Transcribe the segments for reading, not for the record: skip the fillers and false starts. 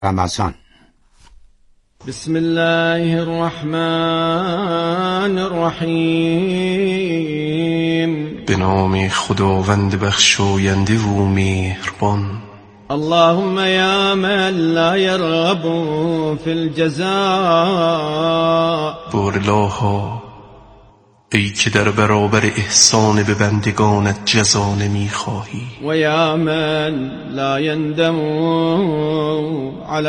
رمضان. بسم الله الرحمن الرحیم. به نام خداوند بخشاینده و مهربان. اللهم یا من لا یرغب فی الجزاء. بارالها، ای که در برابر احسان به بندگانت جزا نمیخواهی. و یا من لا یندم علی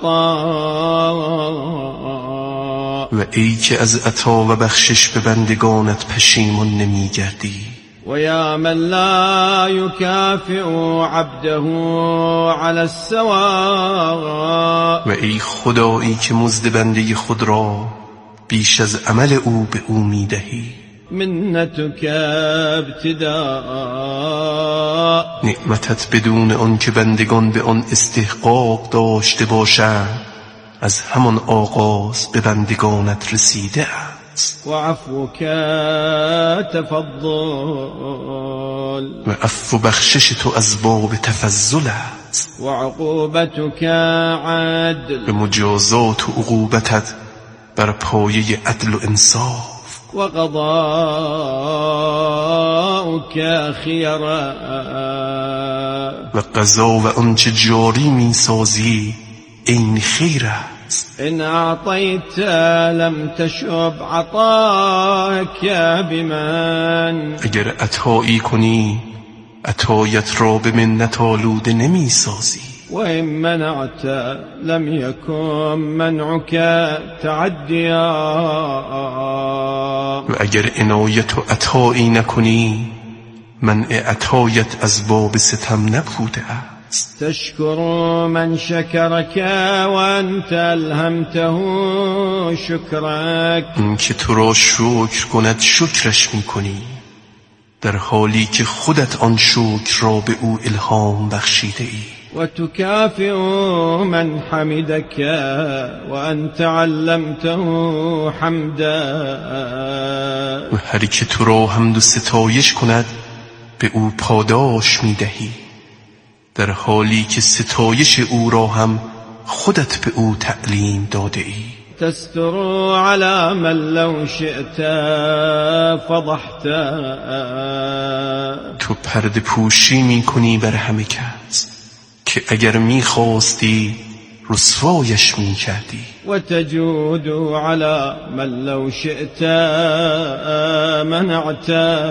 العطاء. و ای که از عطا و بخشش به بندگانت پشیمان نمیگردی. و یا من لا یکافئ عبده علی السواء. و ای خدایی که مزد بنده خود را بیش از عمل او به او میدهی. منتک ابتداء. نعمتت بدون آن که بندگان به آن استحقاق داشته باشند از همان آغاز به بندگانت رسیده است. و عفوک تفضل. و عفو بخشش تو از باب تفضل است. و عقوبتک عدل. و مجازات و عقوبتت بر پایه عدل و انصاف. و قضاؤک خیره. و قضا و آنچه جاری می سازی این خیر است. ان اعطیت لم تشب عطاک بمن. اگر عطایی کنی عطایت را به منت آلوده نمی سازی. و این منعت لم یکن منعک تعدیا. و اگر عنایت و عطایی نکنی منع عطایت از باب ستم نبوده است. تشکر من شکرک و انت الهمته شکرک. این که تو را شکر کند شکرش می کنی در حالی که خودت آن شکر را به او الهام بخشیده ای. و تکافئ من حمدک و انت علمته حمدا. و هر که تو را حمد و ستایش کند به او پاداش می دهی در حالی که ستایش او را هم خودت به او تعلیم داده ای. تستر على من لو شئت فضحت. تو پرده پوشی می کنی بر همه کس که اگر می خواستی رسوایش می کردی. و تجود على من لو شئت منعت.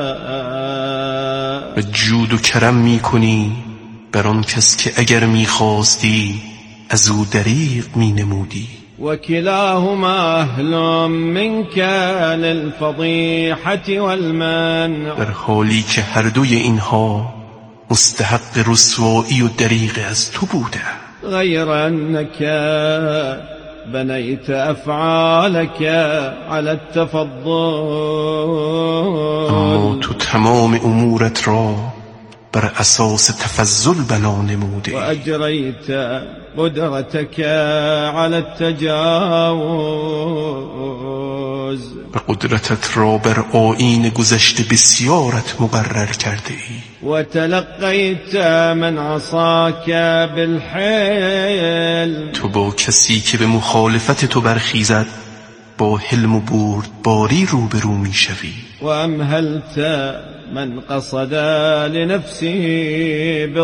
و جود و کرم می کنی بر آن کس که اگر می خواستی از او دریغ می نمودی. و کلاهما اهل منک للفضیحة والمنع. در حالی که هر دوی اینها مستحق رسوایی و دریغ از تو بوده. غیر انک بنیت افعالک على التفضل. اما تو تمام امورت را بر اساس تفضل بنا نموده. و اجریت قدرتک على التجاوز. و قدرتت را بر آیین گذشته بسیارت مقرر کرده ای. و تلقیت من عصاک بالحلم. تو با کسی که به مخالفت تو برخیزد با حلم و بردباری روبرو می شوی. و امهلت من قصد لنفسه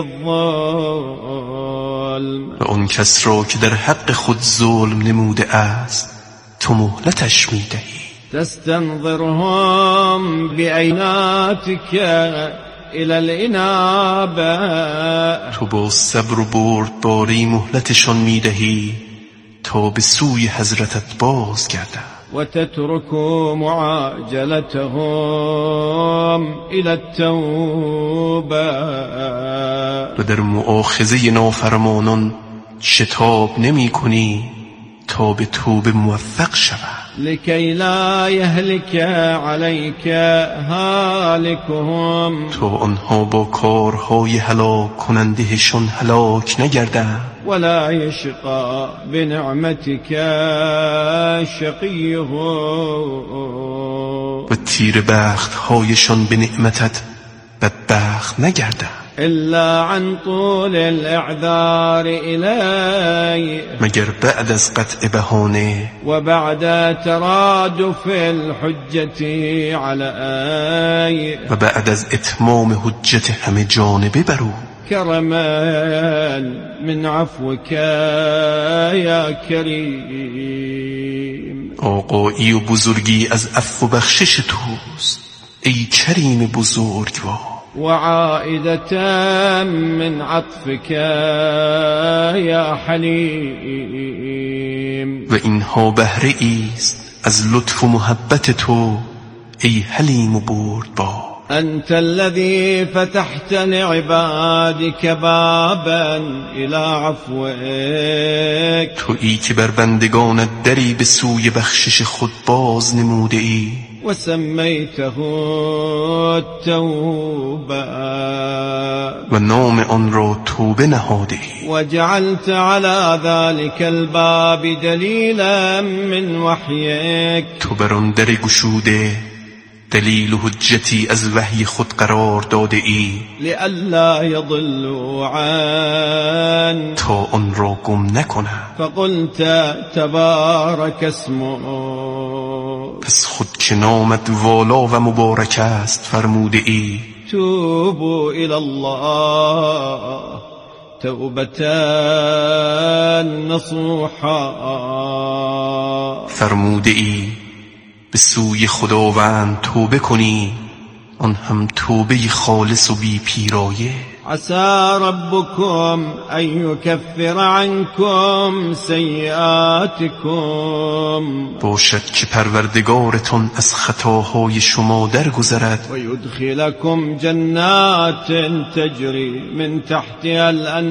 بالظلم. و آن کس را که در حق خود ظلم نموده است تو مهلتش می دهی. تستنظرهم بعیناتک الى الانابه. تو با صبر و بردباری مهلتشان می دهی تا به سوی حضرتت باز گردند. و تترک معاجلتهم الى التوبه. و در مؤاخذه نافرمانان شتاب نمی کنی تا به توبه موفق شود. لکی لا یهلک علیک هالکهم. تا آنها با کارهای هلاک کنندهشان هلاک نگردند. ولا یشقى بنعمتک شقیهم. و تیر بخت هایشان به نعمتت بدبخت نگردند. إلا عن طول الإعذار إلي مگر بعد از قطع بهانه و بعد ترادف الحجة علي و بعد از اتمام حجت همه جانبه بر او كرما من عفوك يا كريم آقایی و بزرگی از عفو و بخشش توست ای کریم بزرگوار وعائدة من عطفك يا حليم و اینها بهره ایست از لطف و محبت تو ای حلیم و بردبار أنت الذي فتحت لعبادك بابا إلى عفوك تویی که بر بندگانت دری به سوی بخشش خود باز نموده ای وسميته التوبة و نام آن را توبه نهاده ای وجعلت على ذلك الباب دليلا من وحيك تو بر آن در گشوده دلیل و حجتی از وحی خود قرار داده ای لئلا يضلوا عن تا آن را گم نکنند فقلت تبارك اسمه پس خود که نامت والا و مبارک است فرموده ای توبوا إلى الله توبة نصوحا فرموده ای به سوی خداوند توبه کنی آن هم توبه خالص و بی پیرایه عسى ربكم أن يكفر عنكم سيئاتكم باشد که پروردگارتان از خطاهای شما درگذرد ويدخلكم جنات تجري من تحتها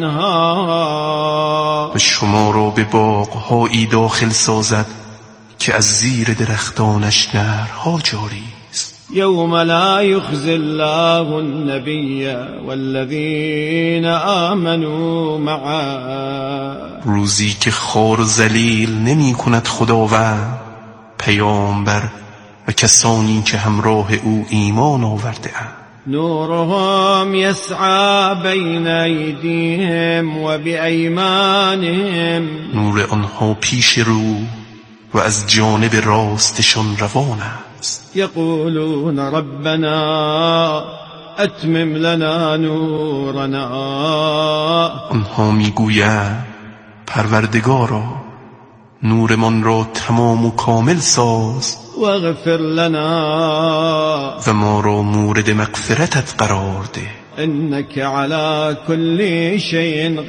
الأنهار و شما را به باغهایی داخل سازد که از زیر درختانش نهرها جاری است يوم لا يخزي الله النبي والذين آمنوا معه روزی که خوار و ذلیل نمی کند خداوند پیامبر و کسانی که همراه او ایمان آورده اند نورهم يسعى بين أيديهم وبأيمانهم نور آنها پیش رو و از جانب راستشان روان است يقولون ربنا أتمم لنا نورنا آنها میگویند پروردگارا نورمان را تمام و کامل ساز واغفر لنا و ما را مورد مغفرتت قرار ده إنك على كل شيء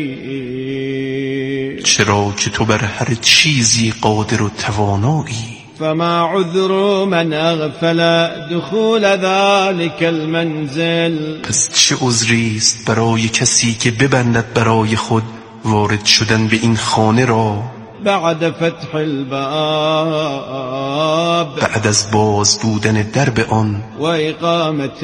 قدير چرا که تو بر هر چیزی قادر و توانایی فما عذر من اغفل دخول ذلك المنزل پس چه عذری است برای کسی که ببندد برای خود وارد شدن به این خانه را بعد فتح الباب بعد از باز بودن درب آن و اقامت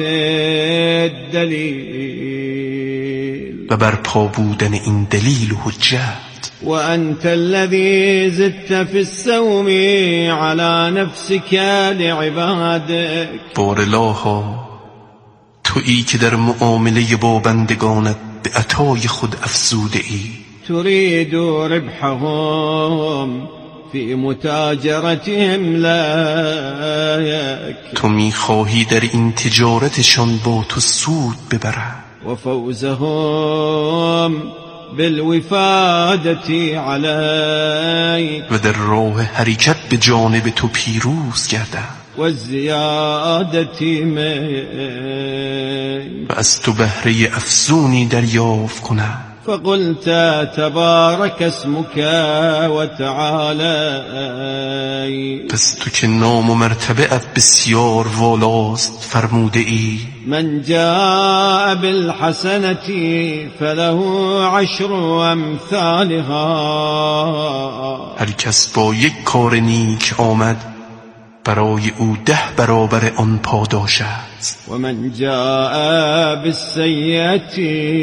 الدلیل و برپا بودن این دلیل و حجت وأنت الذي زدت في السوم على نفسك لعبادك بارلاها تویی که در معامله با بندگانت به عطای خود افزوده ای تريد ربحهم في متاجرتهم لك تو میخواهی در این تجارتشان با تو سود ببرد وفوزهم بالوفادة عليك و در راه حرکت به جانب تو پیروز گردد والزيادة منك و از تو بهره افزونی دریافت کند فقلت تبارك اسمك وتعالى پس تو که نام و مرتبه‌ات بسیار والاست فرموده ای من جاء بالحسنة فله عشر امثالها هر کس با یک کار نیک آمد برای او 10 برابر آن پاداش است و من جاء بالسیئة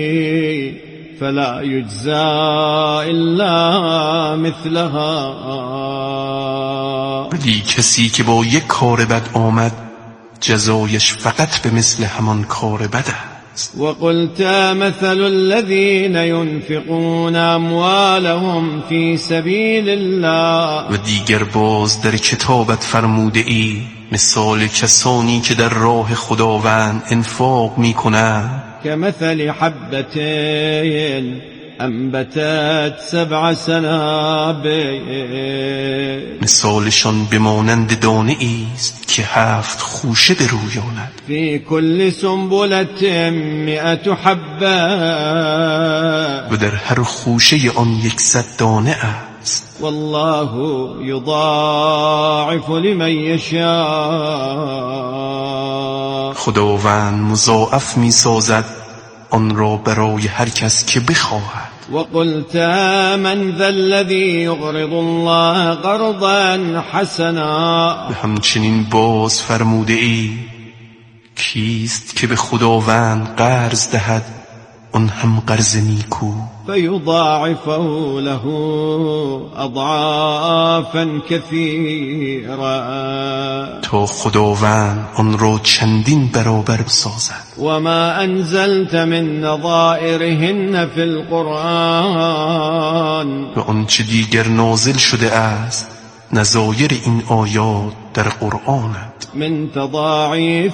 فلا يجزى الا مثلها ولی کسی که با یک کار بد آمد جزایش فقط به مثل همان کار بد وقلت مثل الذين ينفقون اموالهم في سبیل الله و دیگر باز در کتابت فرموده ای مثال کسانی که در راه خداوند انفاق می کنند كمثل حبة انبتت 7 سنابل مثالشان بمانند دانه است که 7 خوشه برویاند في كل سنبلة 100 حبة و در هر خوشه آن 100 دانه است والله يضاعف لمن يشاء خداوند مضاعف می سازد آن را برای هر کس که بخواهد وقلت من ذا الذي يقرض الله قرضا حسنا و همچنین باز فرموده ای کیست که به خداوند قرض دهد آن هم قرض نیکو فيضاعفه له اضعافا كثيرا تا خداوند آن را چندین برابر بسازد وما انزلت من نظائرهن في القرآن و آنچه دیگر نازل شده است نظایر این آیات در قرآنند من تضاعیف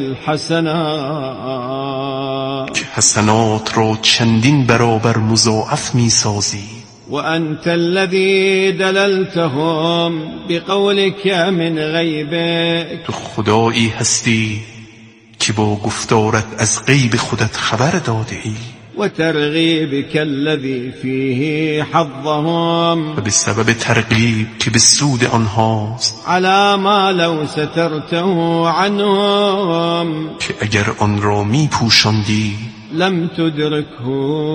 الحسنات که حسنات را چندین برابر مضاعف می سازی وأنت الذي دللتهم بقولك من غیبك تو خدایی هستی که با گفتارت از غیب خودت خبر داده ای وترغيبك الذي فيه حظهم و به سبب ترغیب که به سود آنهاست على ما لو سترته عنهم که اگر آن را می پوشاندی لم تدركه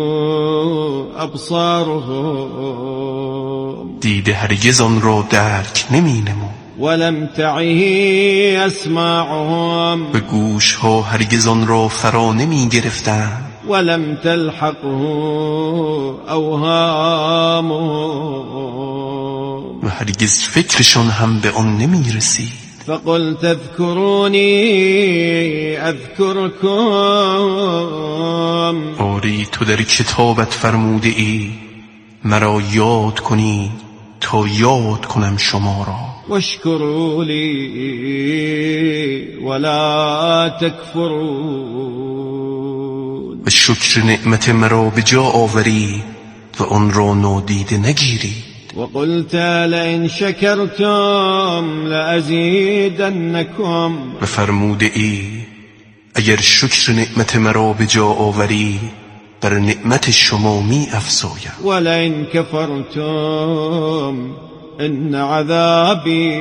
أبصارهم دیده هرگز آن را درک نمی نمود ولم تعه اسماعهم و گوش ها هرگز آن را فرا نمی گرفتند ولم تلحقه اوهامهم و هرگز فکرشان هم به آن نمی رسید فقلت اذكروني اذكركم آری تو در کتابت فرموده ای مرا یاد کنی تا یاد کنم شما را واشكروا لي ولا تكفرون و شکر نعمت مرا به جا آوری و آن را نادیده نگیری وقلت لئن شكرتم لأزيدنكم و فرموده ای اگر شکر نعمت مرا به جا آوری بر نعمت شما می افزایم ولئن كفرتم ان عذابي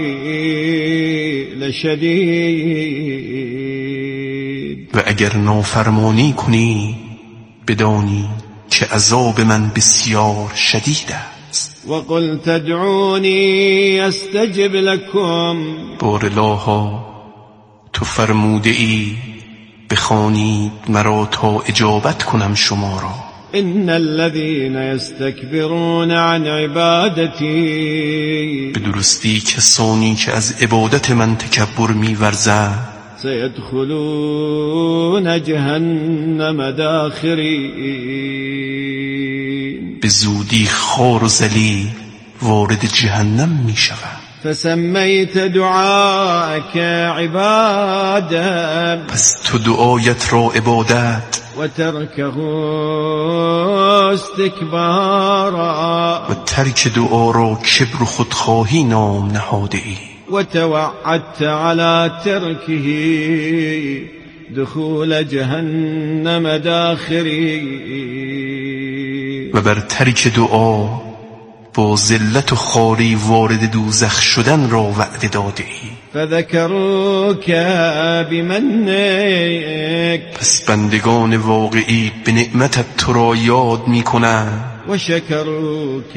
لشدید و اگر نافرمانی کنی بدانی که عذاب من بسیار شدید است وقلت ادعوني استجب لكم بارلاها تو فرموده ای بخوانید مرا تا اجابت کنم شما را ان الذين يستكبرون عن عبادتي به درستی کسانی که از عبادت من تکبر می‌ورزند سيدخلون جهنم داخرين به زودی خوار و ذلیل وارد جهنم می‌شوند فسميت دعاءك عبادة پس تو دعایت را عبادت وتركه استكبارا و ترک دعا را کبر و خودخواهی نام نهاده ای وتوعدت على تركه دخول جهنم داخرين و بر ترک دعا با ذلت و خواری وارد دوزخ شدن را وعده داده ای فذكروك بمنك پس بندگان واقعی به نعمتت تو را یاد می کنند وشكروك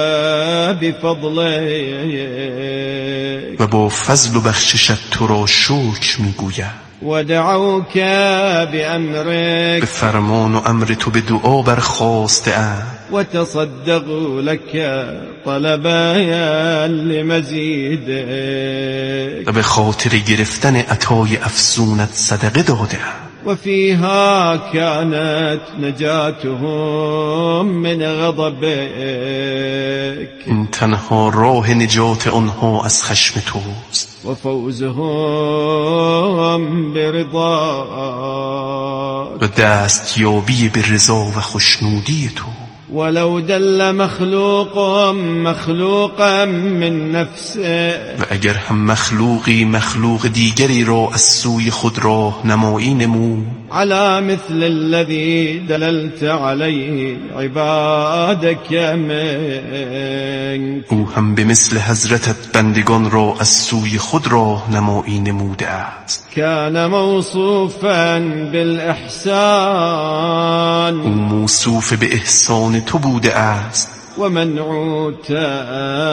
بفضلك و با فضل و بخششت تو را شکر می گوید ودعوك بأمرك به فرمان و امر تو به دعا برخاسته اند وتصدقوا لك طلبا لمزيدك و به خاطر گرفتن عطای افزونت صدقه داده اند وفيها كانت نجاتهم من غضبك. این تنها راه نجات آنها از خشم توست و فوزهم برضاك. و دستیابی به رضا و خوشنودی تو. ولو دل مخلوقا من نفسه. و اگر هم مخلوقی مخلوق دیگری را از سوی خود راه نمایی نمود على مثل الذي دللت عليه عبادك منك. او هم به مثل حضرتت بندگان را از سوی خود راه نمایی نموده است. كان موصوفا بالإحسان. او موصوف به احسان تو بوده است. و منعوتا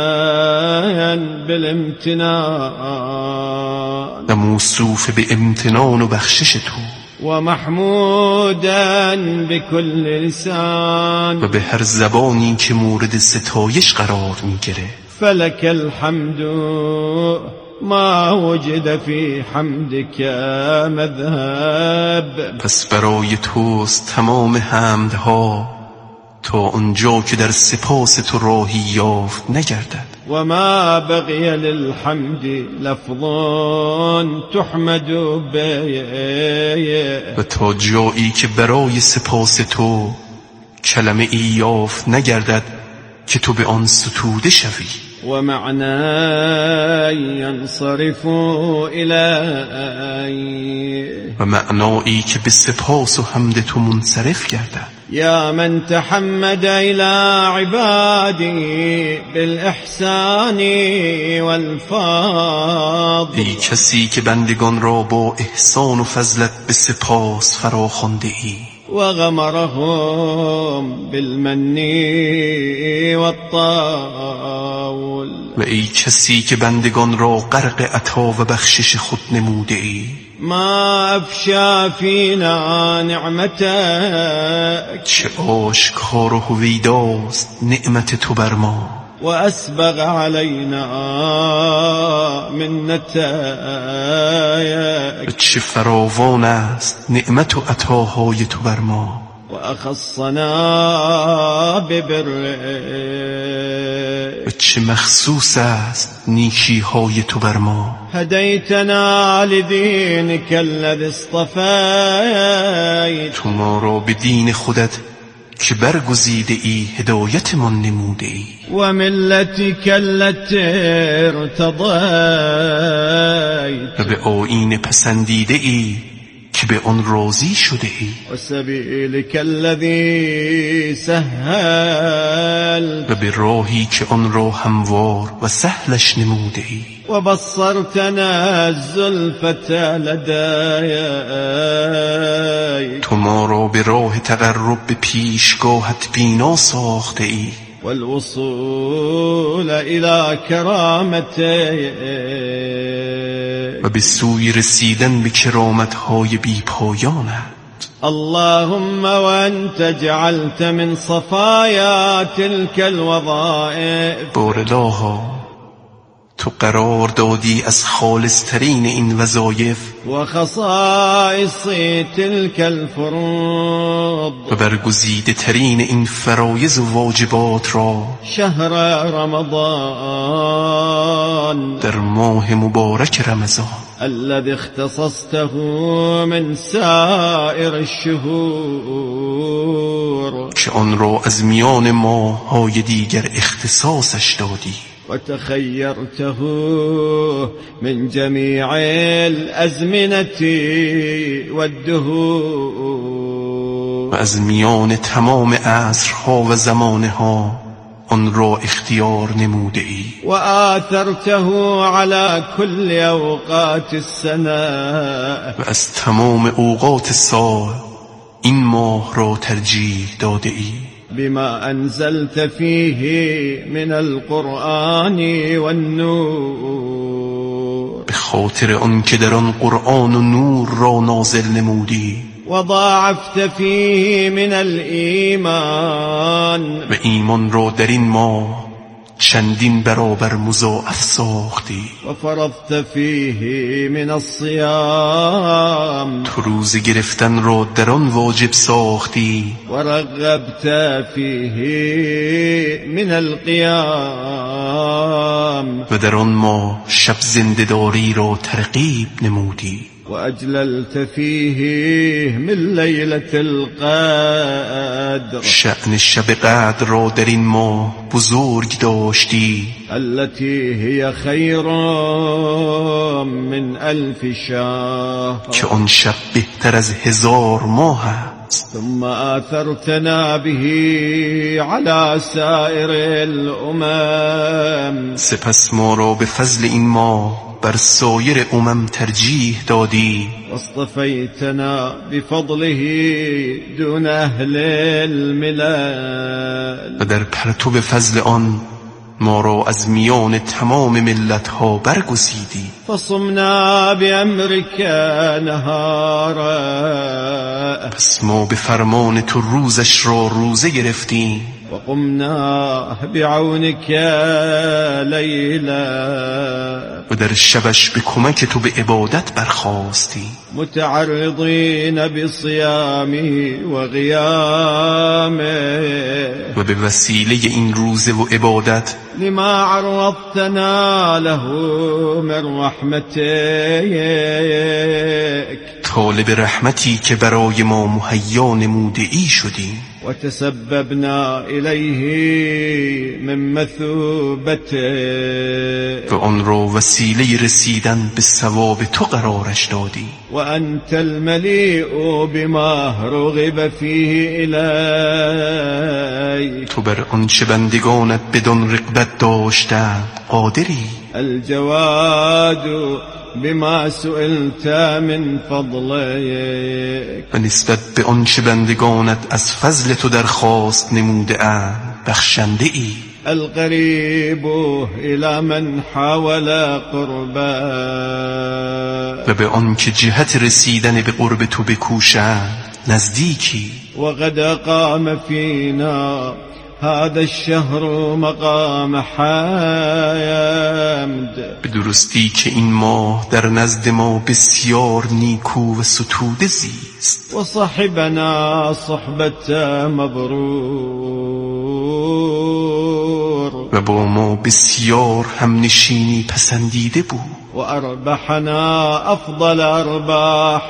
بالامتنان. و موصوف به امتنان و بخشش تو. و محمودا بكل لسان. و به هر زبانی که مورد ستایش قرار می گرفت. فلك الحمد ما وجد في حمدك مذهب. پس برای توست تمام حمدها تا آنجا که در سپاس تو راهی یافت نگردد. و ما بقی للحمد لفظ تحمد به. و تا جایی که برای سپاس تو کلمه ای یافت نگردد که تو به آن ستوده شوی. و معنی ینصرف الی. و معنایی که به سپاس و حمد تو منصرف گردد. یا من تحمد الى عبادی بالاحسان والفضل. ای کسی که بندگان را با احسان و فضلت به سپاس فراخوانده ای. و غمرهم بالمن والطول. و ای کسی که بندگان را غرق عطا و بخشش خود نموده ای. ما افشا فینا نعمتک. چه آشکار و هویداست نعمت تو بر ما. و اسبغ علینا منتک. و چه فراوان است نعمت و عطاهای تو بر ما. و اخصنا ببرک. و چه مخصوص است نیکیهای تو بر ما. هدیتنا لدینک الذی اصطفیت. تو ما را به دین خودت که برگزیده ای هدایت من نموده ای. و ملتک التي ارتضیت. و به آیین پسندیده ای که به آن راضی شده ای. و سبیلک الذی سهلت. و به راهی که آن را هموار و سهلش نموده ای. و بصرتنا الزلفة لدیک. تو ما را به راه تقرب به پیشگاهت بینا ساخته ای. والوصول الى کرامتک. و به سوی رسیدن به کرامتهای بی پایانت. اللهم وانت جعلت من صفایا تلك الوظائف. بارالها تو قرار دادی از خالصترین این وظایف و خصائص تلك الفروض. و برگزیده ترین این فرایض و واجبات را شهر رمضان. در ماه مبارک رمضان. الذي اختصصته من سائر الشهور. که آن را از میان ماه‌های دیگر اختصاصش دادی. و تخیرته من جمیع الازمنة والدهور. و از میان تمام عصرها و زمانها آن را اختیار نموده ای. و آثرته على كل اوقات السنه. و از تمام اوقات سال این ماه را ترجیح داده ای. بما انزلت فيه من القرآن والنور. به خاطر آن که در آن قرآن و نور را نازل نمودی. و ضاعفت فيه من الایمان. و ایمان را در این ماه چندین برابر مضاعف ساختی. و فرضت فیه من الصیام، تو روزه گرفتن را در آن واجب ساختی. و رغبت فیه من القیام، و در آن ماه شب زنده‌داری را ترغیب نمودی. و اجللت فیه من لیلة القدر، شأن شب قدر را در این ماه بزرگ داشتی. التي هي خیر من 1000 شهر، که آن شب بهتر از 1000 ماه است. ثم آثرتنا به على سائر الامم، سپس ما را به فضل این ماه بر سایر امم ترجیح دادی. واصطفیتنا بفضله دون اهل الملل، و در پرتو فضل آن ما را از میان تمام ملت ها برگزیدی. فصمنا بامرك نهارا، پس ما به فرمان تو روزش را روزه گرفتیم. و قمنا بعونك لیلا، و در شبش به کمک تو به عبادت برخاستی. متعرضین بصیامی و قیامه، و به وسیله این روزه و عبادت لما عرضتنا له من رحمتك، طالب رحمتی که برای ما مهیا نموده ای شدیم. و تسببنا الیه من مثوبته، و آن را وسیله رسیدن به ثواب تو قرارش دادی. و انت الملیء بما رغب فیه الیک، تو بر آنچه بندگانت بدان رغبت داشتند قادری. الجواد بما سئلت من فضلك، و نسبت به آنچه بندگانت از فضل تو درخواست نموده اند بخشنده ای. القریب الى من حاول قربا، و به آنکه جهت رسیدن به قرب تو بکوشند نزدیکی. و قد قام فینا هذا الشهر مقام حمد، به درستی که این ماه در نزد ما بسیار نیکو و ستوده زیست. و صحبنا صحبت مبرور، و با ما بسیار همنشینی پسندیده بود. و اربحنا افضل ارباح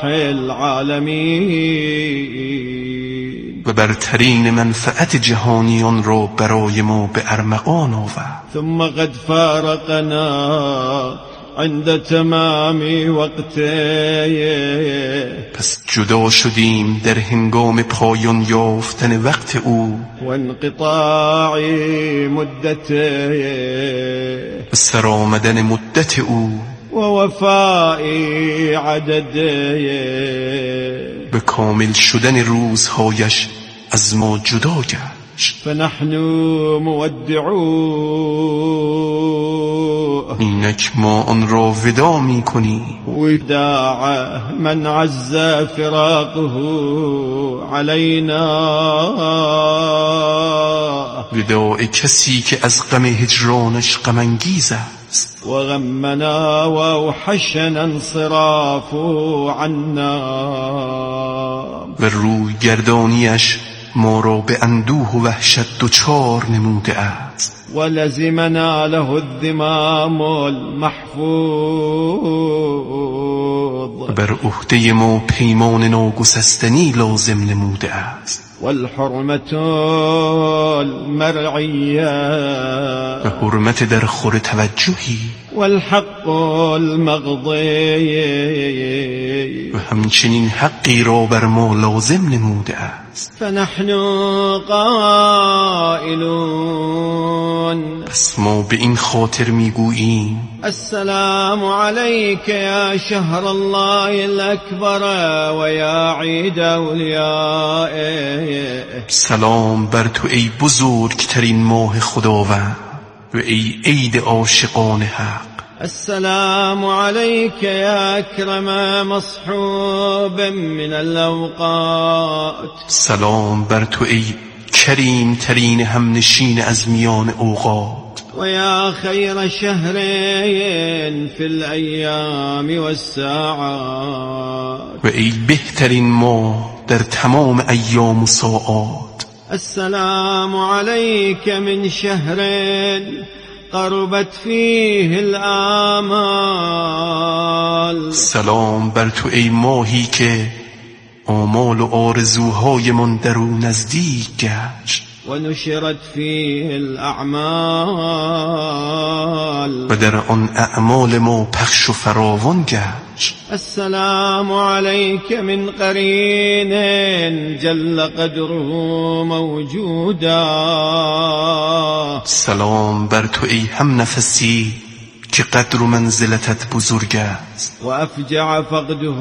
العالمین، و برترین منفعت جهانیان را برای ما به ارمغان آورد. ثم قد فارقنا عند تمام وقته، پس جدا شدیم در هنگام پایان یافتن وقت او و انقطاع مدته، و سر آمدن مدت او و وفاء عدده، به کامل شدن روزهایش از ما جدا گشت. فنحن مودعوه، اینک ما آن را ودا می کنیم. وداع من عز فراقه علينا، وداع کسی که از غم هجرانش غم انگیز است. و غمنا و اوحشنا انصراف عنا، و روی گردانیش ما را به اندوه و وحشت دچار نموده است. و لزمنا له الذمام المحفوظ، و بر عهده ما پیمان ناگسستنی لازم نموده است. والحرمة المرعية، و حرمت در خور توجهی، والحق المقضي، و همچنین حقی را بر ما لازم نموده است. فنحن قائلون، پس ما به این خاطر میگوییم السلام عليك يا شهر الله الأكبر و یا عید اولیائه، سلام بر تو ای بزرگترین ماه خداوند و ای عید عاشقان حق. السلام عليك يا أكرم مصحوب من الأوقات، سلام بر تو ای کریم ترین همنشین از میان اوقات. ويا خير شهر في الأيام والساعات و ای بهترین ماه در تمام ایام و ساعات. السلام عليك من شهر قربت فيه الآمال. سلام بر تو ای ماهی که آمال و آرزوهایمان در او نزدیک گشت. و نشرت فيه الأعمال. و در آن اعمال ما پخش و فراوان گشت. السلام عليك من قرين جل قدره موجودا. سلام بر تو ای هم نفسی که قدر و منزلتت بزرگ است. و افجع فقده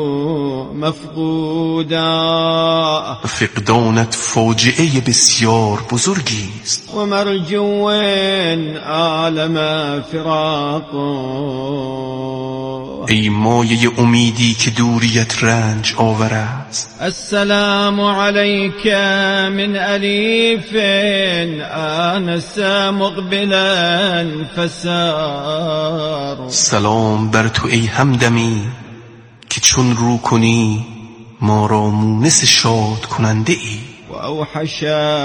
مفقودا. فقدانت فاجعه بسیار بزرگی است. و مرجو عالم فراق. ای مایه امیدی که دوریت رنج آور است. السلام عليك من أليف آنس مقبلا فسار. سلام بر تو ای همدمی که چون رو کنی ما را مونس شاد کننده ای. و اوحش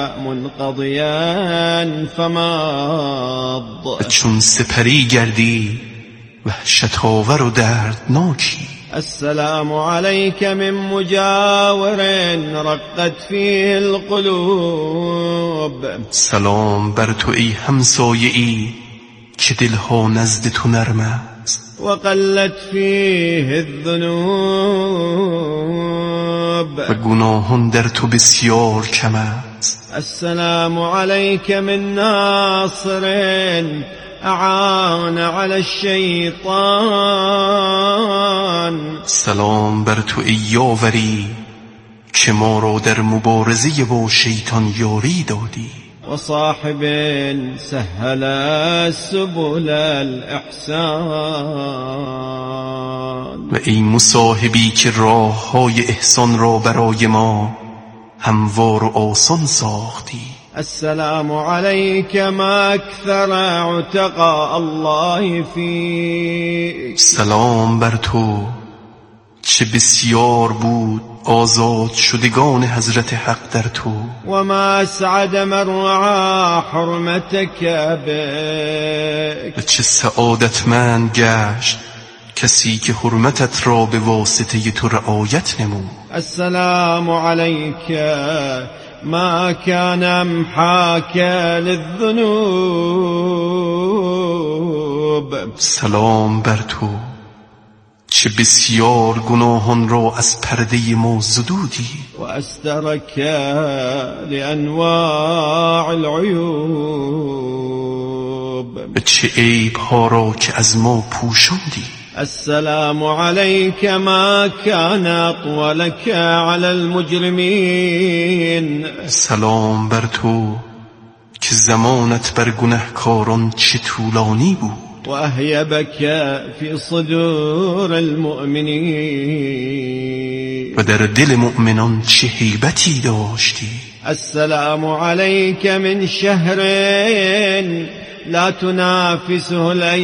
منقضیا فماض. چون سپری گردی وحشت آور و دردناکی. السلام عليك من مجاور رقت فيه القلوب. سلام بر تو ای همسایه‌ای که دلها نزد تو نرم است. و قلت فيه الذنوب. و گناهان در تو بسیار کم است. السلام عليك من ناصر اعان على الشیطان. سلام بر تو ای یاوری که ما را در مبارزه با شیطان یاری دادی. و صاحب سهل سبل الاحسان. و ای مصاحبی که راه های احسان را برای ما هموار و آسان ساختی. السلام عليك ما اكثر عتقاء الله فيك. سلام بر تو چه بسیار بود آزاد شدگان حضرت حق در تو. و ما اسعد من رعا حرمتك بك. و چه سعادتمند گشت کسی که حرمتت را به واسطه تو رعایت نمود. السلام عليك ما كان امحاك للذنوب. سلام بر تو چه بسیار گناهان را از پرده ما زدودی. و استرك لانواع العیوب. و چه عیب ها را که از ما پوشاندی. السلام عليك ما كان اطولك على المجرمين. سلام بر تو که زمانت بر گنهکاران چه طولانی بود. و اهیبك في صدور المؤمنين. و در دل مؤمنان چه هیبتی داشتی. السلام عليك من شهر لا تنافسه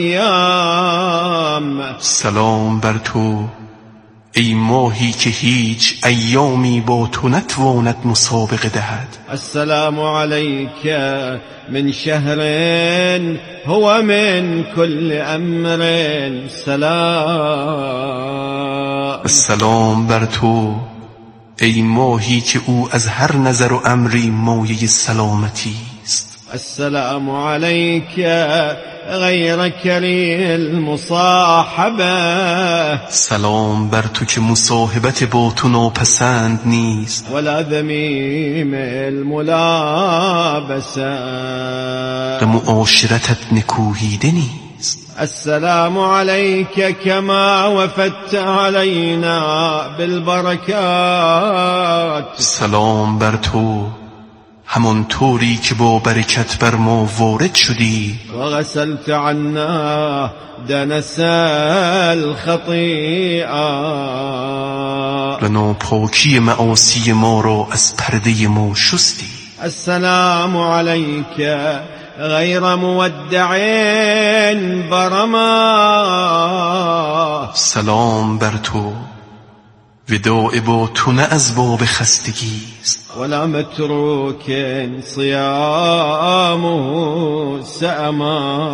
الأيام. سلام بر تو ای ماهی که هیچ ایامی با تو نتواند مسابقه دهد. السلام عليك من شهر هو من كل امر سلام. سلام بر تو ای ماهی که او از هر نظر و امری مایه سلامتی است. السلام عليك غير كريه المصاحبة. سلام بر تو که مصاحبت با تو ناپسند نیست. ولا ذميم الملابسة. و معاشرتت نکوهیده نیست. السلام عليك كما وفدت علينا بالبركات. سلام بر تو همان طوری که با برکت بر ما وارد شدی. و غسلت عنا دنس الخطیئات. و ناپاکی معاصی ما را از پرده ما شستی. السلام عليك غير مودع برما. سلام بر تو، وداع با تو نه از باب خستگیست، ولا متروك صيامه سأما.